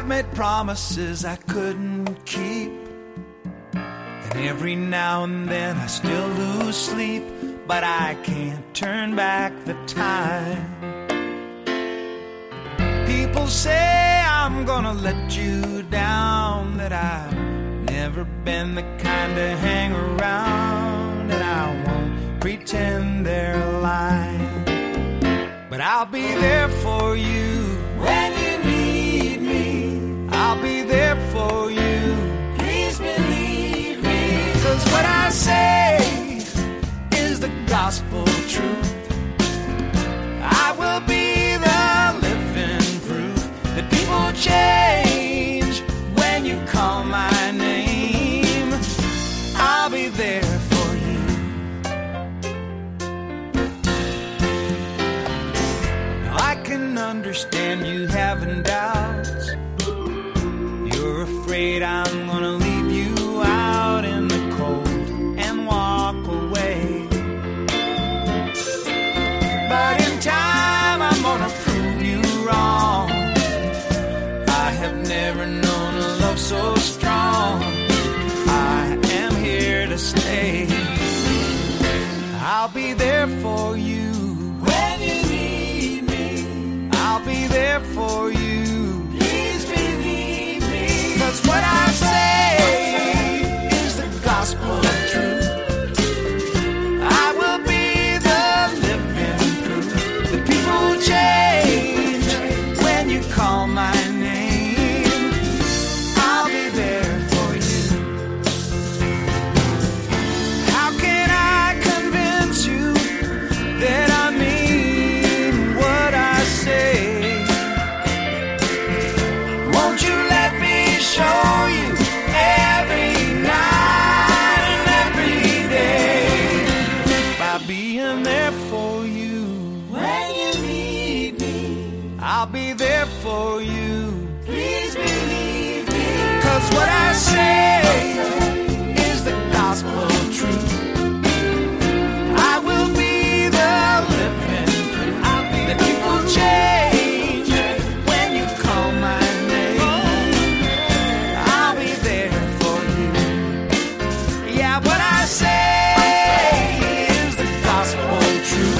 I've made promises I couldn't keep, and every now and then I still lose sleep, but I can't turn back the time. People say I'm gonna let you down, that I've never been the kind to hang around, and I won't pretend they're lying. But I'll be there for you when you need me. I'll be there for you. Please believe me. 'Cause what I say is the gospel truth. I will be the living proof that people change when you call my name. I'll be there for you. I can understand you having doubts. You're afraid I'm gonna leave you out in the cold and walk away. But in time I'm gonna prove you wrong. I have never known a love so strong. I am here to stay. I'll be there for you when you need me. I'll be there for you. Please believe me. 'Cause what I say is the gospel truth. I will be the living proof that people change when you call my name. I'll be there for you. How can I convince you that I mean what I say? Won't you let me show you every night and every day by being there for you when you need me? I'll be there for you. Please believe me. 'Cause what I say is the gospel truth. I will be the living proof that people change when you call my name. I'll be there for you. Yeah, what I say is the gospel truth.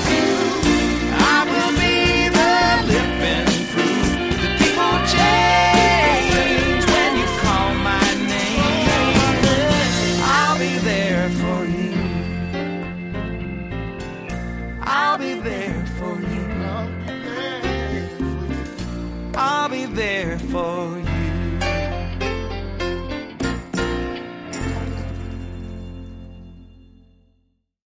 I will be the living proof that people change when you call my name. I'll be there for you. I'll be there for you. I'll be there for